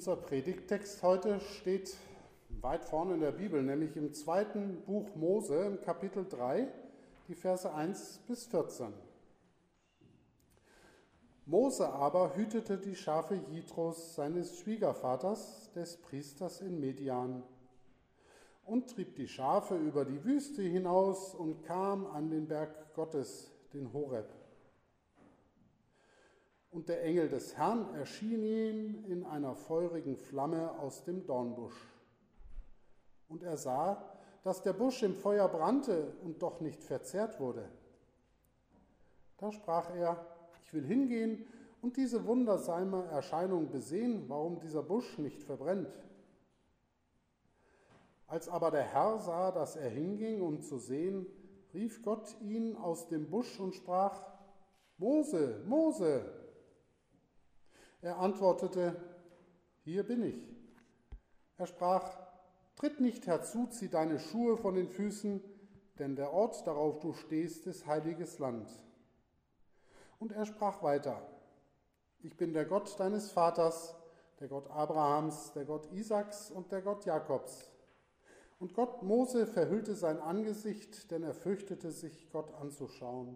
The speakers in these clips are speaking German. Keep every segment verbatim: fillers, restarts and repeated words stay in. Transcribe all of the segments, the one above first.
Unser Predigttext heute steht weit vorne in der Bibel, nämlich im zweiten Buch Mose, im Kapitel drei, die Verse eins bis vierzehn. Mose aber hütete die Schafe Jitros, seines Schwiegervaters, des Priesters in Median, und trieb die Schafe über die Wüste hinaus und kam an den Berg Gottes, den Horeb. Und der Engel des Herrn erschien ihm in einer feurigen Flamme aus dem Dornbusch. Und er sah, dass der Busch im Feuer brannte und doch nicht verzehrt wurde. Da sprach er: Ich will hingehen und diese wundersame Erscheinung besehen, warum dieser Busch nicht verbrennt. Als aber der Herr sah, dass er hinging, um zu sehen, rief Gott ihn aus dem Busch und sprach: Mose, Mose! Er antwortete: Hier bin ich. Er sprach: Tritt nicht herzu, zieh deine Schuhe von den Füßen, denn der Ort, darauf du stehst, ist heiliges Land. Und er sprach weiter: Ich bin der Gott deines Vaters, der Gott Abrahams, der Gott Isaaks und der Gott Jakobs. Und Gott Mose verhüllte sein Angesicht, denn er fürchtete sich, Gott anzuschauen.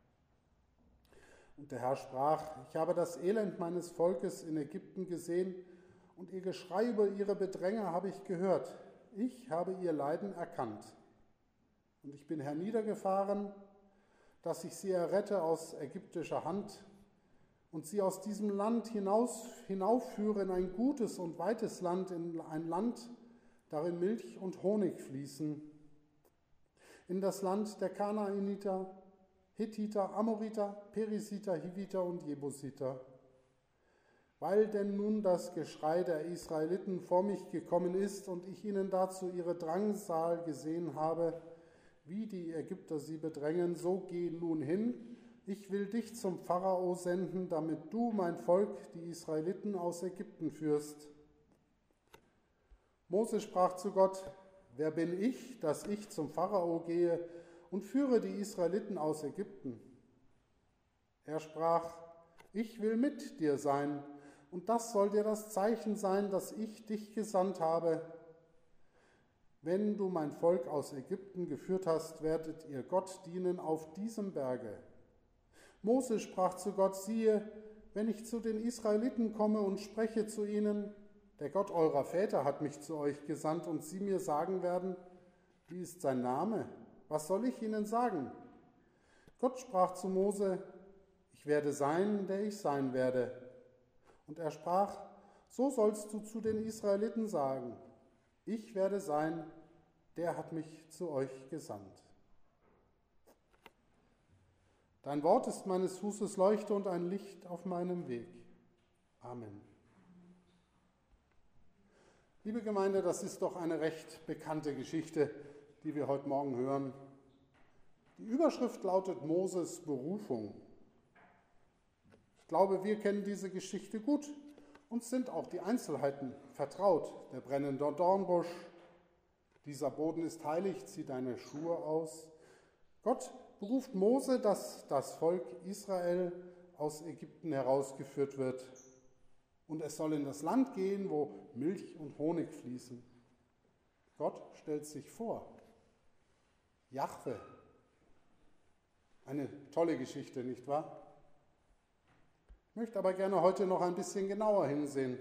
Und der Herr sprach: Ich habe das Elend meines Volkes in Ägypten gesehen, und ihr Geschrei über ihre Bedränge habe ich gehört. Ich habe ihr Leiden erkannt. Und ich bin herniedergefahren, dass ich sie errette aus ägyptischer Hand und sie aus diesem Land hinaus, hinaufführe in ein gutes und weites Land, in ein Land, darin Milch und Honig fließen, in das Land der Kanaaniter, Hethiter, Amoriter, Perisiter, Hiviter und Jebusiter. Weil denn nun das Geschrei der Israeliten vor mich gekommen ist und ich ihnen dazu ihre Drangsal gesehen habe, wie die Ägypter sie bedrängen, so geh nun hin, ich will dich zum Pharao senden, damit du mein Volk, die Israeliten, aus Ägypten führst. Mose sprach zu Gott: Wer bin ich, dass ich zum Pharao gehe und führe die Israeliten aus Ägypten? Er sprach: Ich will mit dir sein, und das soll dir das Zeichen sein, dass ich dich gesandt habe. Wenn du mein Volk aus Ägypten geführt hast, werdet ihr Gott dienen auf diesem Berge. Mose sprach zu Gott: Siehe, wenn ich zu den Israeliten komme und spreche zu ihnen, der Gott eurer Väter hat mich zu euch gesandt, und sie mir sagen werden: Wie ist sein Name? Was soll ich ihnen sagen? Gott sprach zu Mose: Ich werde sein, der ich sein werde. Und er sprach: So sollst du zu den Israeliten sagen: Ich werde sein, der hat mich zu euch gesandt. Dein Wort ist meines Fußes Leuchte und ein Licht auf meinem Weg. Amen. Liebe Gemeinde, das ist doch eine recht bekannte Geschichte, die wir heute Morgen hören. Die Überschrift lautet Moses Berufung. Ich glaube, wir kennen diese Geschichte gut und sind auch die Einzelheiten vertraut. Der brennende Dornbusch, dieser Boden ist heilig, zieh deine Schuhe aus. Gott beruft Mose, dass das Volk Israel aus Ägypten herausgeführt wird. Und es soll in das Land gehen, wo Milch und Honig fließen. Gott stellt sich vor. Jahwe. Eine tolle Geschichte, nicht wahr? Ich möchte aber gerne heute noch ein bisschen genauer hinsehen.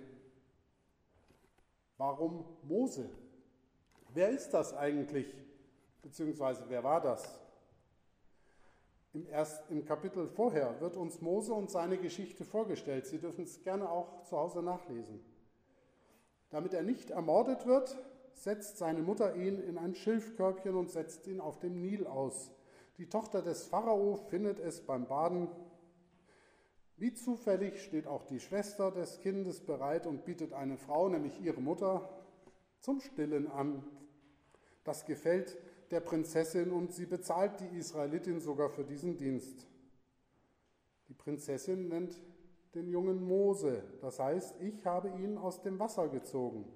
Warum Mose? Wer ist das eigentlich? Beziehungsweise wer war das? Im, erst, Im Kapitel vorher wird uns Mose und seine Geschichte vorgestellt. Sie dürfen es gerne auch zu Hause nachlesen. Damit er nicht ermordet wird, setzt seine Mutter ihn in ein Schilfkörbchen und setzt ihn auf dem Nil aus. Die Tochter des Pharao findet es beim Baden. Wie zufällig steht auch die Schwester des Kindes bereit und bietet eine Frau, nämlich ihre Mutter, zum Stillen an. Das gefällt der Prinzessin und sie bezahlt die Israelitin sogar für diesen Dienst. Die Prinzessin nennt den Jungen Mose, das heißt, ich habe ihn aus dem Wasser gezogen.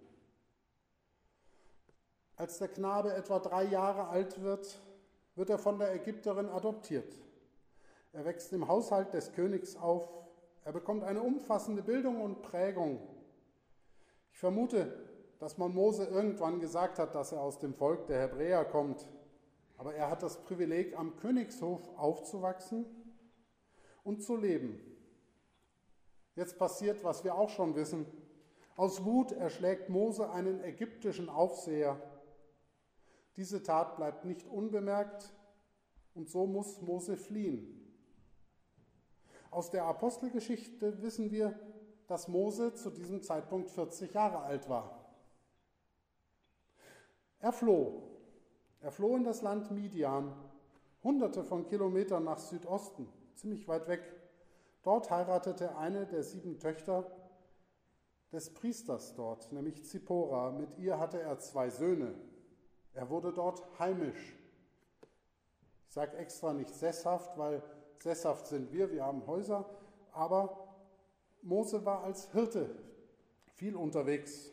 Als der Knabe etwa drei Jahre alt wird, wird er von der Ägypterin adoptiert. Er wächst im Haushalt des Königs auf. Er bekommt eine umfassende Bildung und Prägung. Ich vermute, dass man Mose irgendwann gesagt hat, dass er aus dem Volk der Hebräer kommt. Aber er hat das Privileg, am Königshof aufzuwachsen und zu leben. Jetzt passiert, was wir auch schon wissen. Aus Wut erschlägt Mose einen ägyptischen Aufseher. Diese Tat bleibt nicht unbemerkt und so muss Mose fliehen. Aus der Apostelgeschichte wissen wir, dass Mose zu diesem Zeitpunkt vierzig Jahre alt war. Er floh. Er floh in das Land Midian, hunderte von Kilometern nach Südosten, ziemlich weit weg. Dort heiratete eine der sieben Töchter des Priesters dort, nämlich Zippora. Mit ihr hatte er zwei Söhne. Er wurde dort heimisch. Ich sage extra nicht sesshaft, weil sesshaft sind wir, wir haben Häuser, aber Mose war als Hirte viel unterwegs.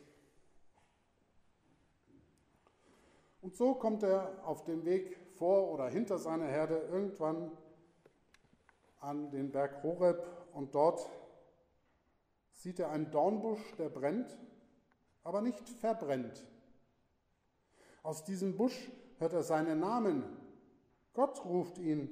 Und so kommt er auf dem Weg vor oder hinter seiner Herde irgendwann an den Berg Horeb und dort sieht er einen Dornbusch, der brennt, aber nicht verbrennt. Aus diesem Busch hört er seinen Namen. Gott ruft ihn.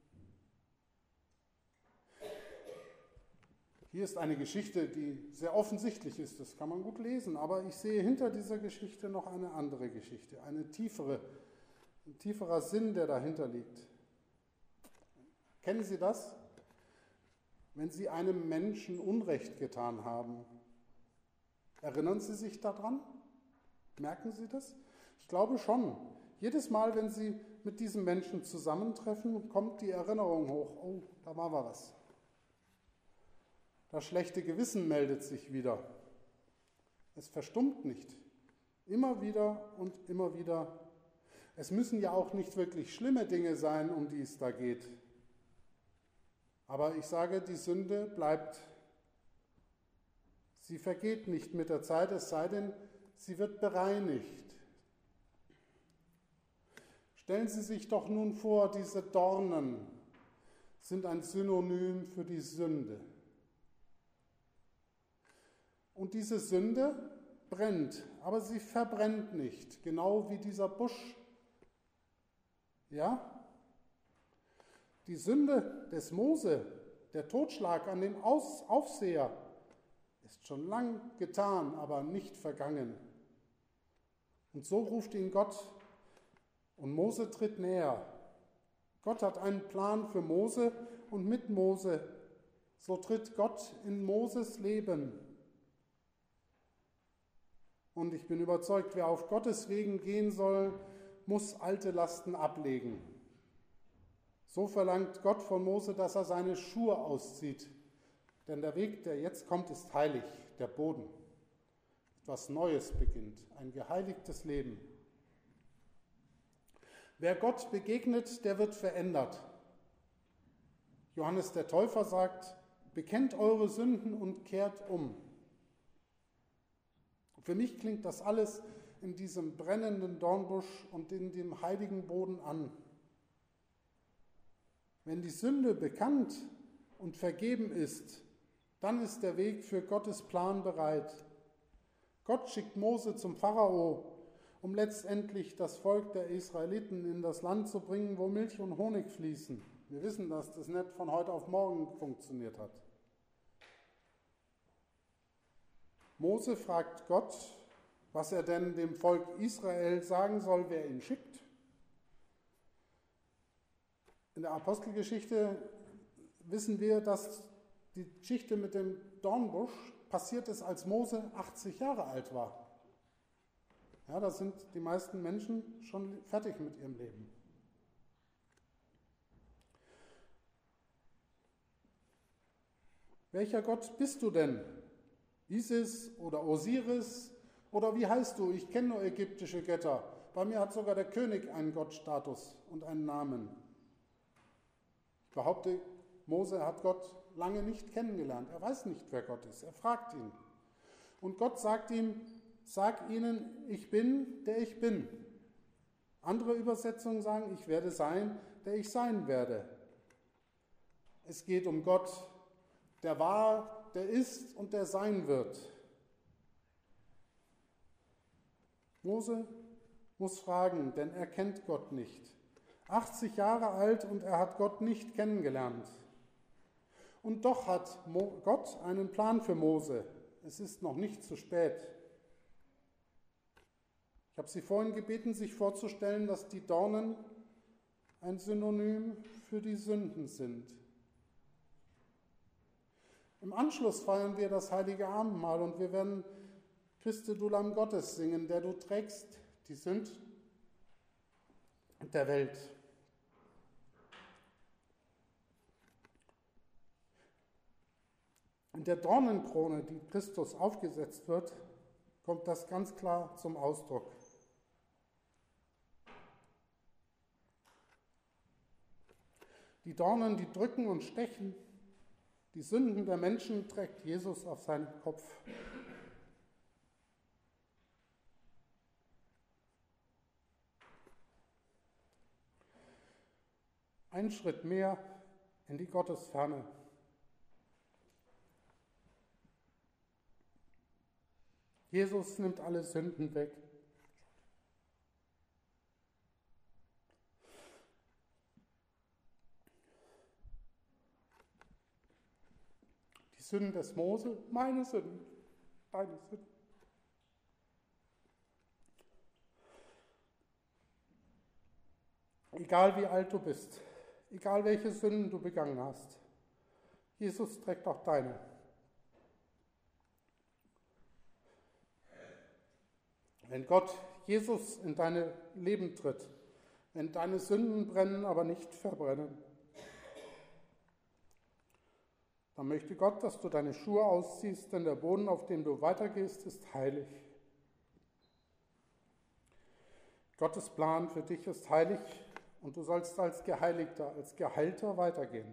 Hier ist eine Geschichte, die sehr offensichtlich ist, das kann man gut lesen, aber ich sehe hinter dieser Geschichte noch eine andere Geschichte, eine tiefere, ein tieferer Sinn, der dahinter liegt. Kennen Sie das? Wenn Sie einem Menschen Unrecht getan haben, erinnern Sie sich daran? Merken Sie das? Ich glaube schon. Jedes Mal, wenn Sie mit diesem Menschen zusammentreffen, kommt die Erinnerung hoch. Oh, da war was. Das schlechte Gewissen meldet sich wieder. Es verstummt nicht. Immer wieder und immer wieder. Es müssen ja auch nicht wirklich schlimme Dinge sein, um die es da geht. Aber ich sage, die Sünde bleibt. Sie vergeht nicht mit der Zeit, es sei denn, sie wird bereinigt. Stellen Sie sich doch nun vor, diese Dornen sind ein Synonym für die Sünde. Und diese Sünde brennt, aber sie verbrennt nicht, genau wie dieser Busch. Ja? Die Sünde des Mose, der Totschlag an den Aus- Aufseher, ist schon lang getan, aber nicht vergangen. Und so ruft ihn Gott und Mose tritt näher. Gott hat einen Plan für Mose und mit Mose. So tritt Gott in Moses Leben. Und ich bin überzeugt, wer auf Gottes Wegen gehen soll, muss alte Lasten ablegen. So verlangt Gott von Mose, dass er seine Schuhe auszieht. Denn der Weg, der jetzt kommt, ist heilig, der Boden. Etwas Neues beginnt, ein geheiligtes Leben. Wer Gott begegnet, der wird verändert. Johannes der Täufer sagt, bekennt eure Sünden und kehrt um. Für mich klingt das alles in diesem brennenden Dornbusch und in dem heiligen Boden an. Wenn die Sünde bekannt und vergeben ist, dann ist der Weg für Gottes Plan bereit. Gott schickt Mose zum Pharao, um letztendlich das Volk der Israeliten in das Land zu bringen, wo Milch und Honig fließen. Wir wissen, dass das nicht von heute auf morgen funktioniert hat. Mose fragt Gott, was er denn dem Volk Israel sagen soll, wer ihn schickt. In der Apostelgeschichte wissen wir, dass die Geschichte mit dem Dornbusch passiert ist, als Mose achtzig Jahre alt war. Ja, da sind die meisten Menschen schon fertig mit ihrem Leben. Welcher Gott bist du denn? Isis oder Osiris? Oder wie heißt du? Ich kenne nur ägyptische Götter. Bei mir hat sogar der König einen Gottstatus und einen Namen. Ich behaupte, Mose hat Gott lange nicht kennengelernt. Er weiß nicht, wer Gott ist. Er fragt ihn. Und Gott sagt ihm, sag ihnen, ich bin, der ich bin. Andere Übersetzungen sagen, ich werde sein, der ich sein werde. Es geht um Gott, der war, der ist und der sein wird. Mose muss fragen, denn er kennt Gott nicht. achtzig Jahre alt und er hat Gott nicht kennengelernt. Und doch hat Gott einen Plan für Mose. Es ist noch nicht zu spät. Ich habe Sie vorhin gebeten, sich vorzustellen, dass die Dornen ein Synonym für die Sünden sind. Im Anschluss feiern wir das heilige Abendmahl und wir werden Christe du Lamm Gottes singen, der du trägst die Sünden der Welt. In der Dornenkrone, die Christus aufgesetzt wird, kommt das ganz klar zum Ausdruck. Die Dornen, die drücken und stechen, die Sünden der Menschen trägt Jesus auf seinem Kopf. Ein Schritt mehr in die Gottesferne. Jesus nimmt alle Sünden weg. Die Sünden des Mose, meine Sünden, deine Sünden. Egal wie alt du bist, egal welche Sünden du begangen hast, Jesus trägt auch deine. Wenn Gott Jesus in dein Leben tritt, wenn deine Sünden brennen, aber nicht verbrennen, dann möchte Gott, dass du deine Schuhe ausziehst, denn der Boden, auf dem du weitergehst, ist heilig. Gottes Plan für dich ist heilig und du sollst als Geheiligter, als Geheilter weitergehen.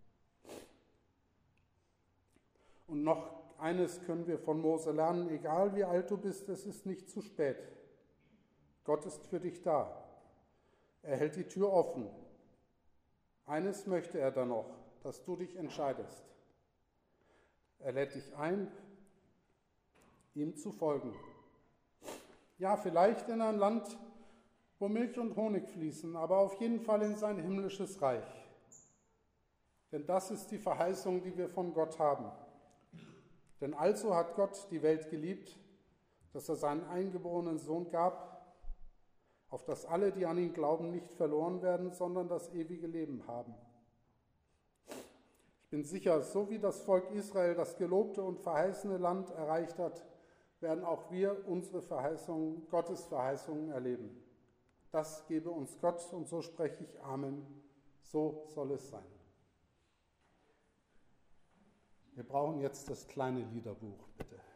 Und noch eines können wir von Mose lernen, egal wie alt du bist, es ist nicht zu spät. Gott ist für dich da. Er hält die Tür offen. Eines möchte er dann noch, dass du dich entscheidest. Er lädt dich ein, ihm zu folgen. Ja, vielleicht in ein Land, wo Milch und Honig fließen, aber auf jeden Fall in sein himmlisches Reich. Denn das ist die Verheißung, die wir von Gott haben. Denn also hat Gott die Welt geliebt, dass er seinen eingeborenen Sohn gab, auf dass alle, die an ihn glauben, nicht verloren werden, sondern das ewige Leben haben. Ich bin sicher, so wie das Volk Israel das gelobte und verheißene Land erreicht hat, werden auch wir unsere Verheißungen, Gottes Verheißungen erleben. Das gebe uns Gott und so spreche ich Amen. So soll es sein. Wir brauchen jetzt das kleine Liederbuch, bitte.